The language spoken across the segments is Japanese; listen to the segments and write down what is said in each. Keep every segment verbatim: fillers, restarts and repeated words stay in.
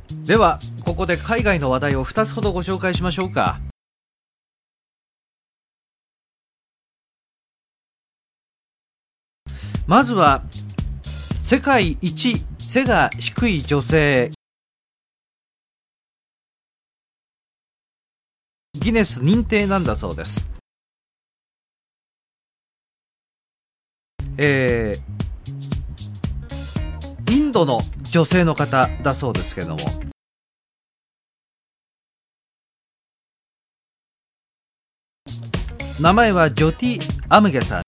ではここで海外の話題をふたつほどご紹介しましょうか。まずは世界一背が低い女性、ギネス認定なんだそうです。えー、インドの女性の方だそうですけども、名前はジョティ・アムゲさん、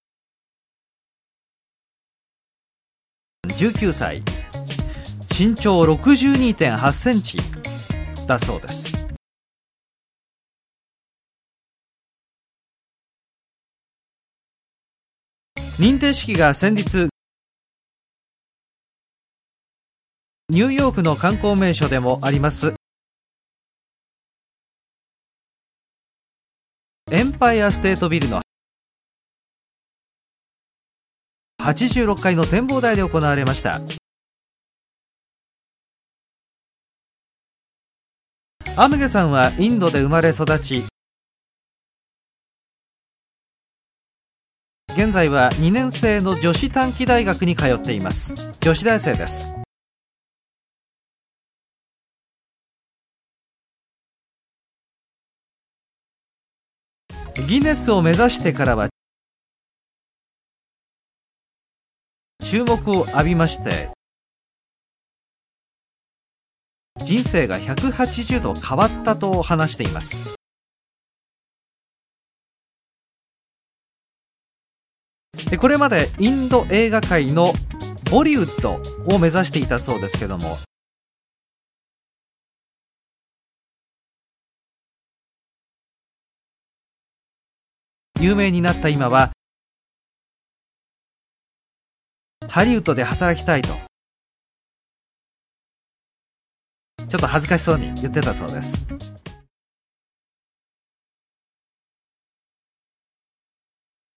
じゅうきゅうさい、身長 ろくじゅうにてんはちセンチだそうです。認定式が先日ニューヨークの観光名所でもありますエンパイアステートビルのはちじゅうろっかいの展望台で行われました。アムゲさんはインドで生まれ育ち、現在はにねん生の女子短期大学に通っています。女子大生です。ギネスを目指してからは注目を浴びまして、人生がひゃくはちじゅうど変わったと話しています。これまでインド映画界のボリウッドを目指していたそうですけども、有名になった今はハリウッドで働きたいと、ちょっと恥ずかしそうに言ってたそうです。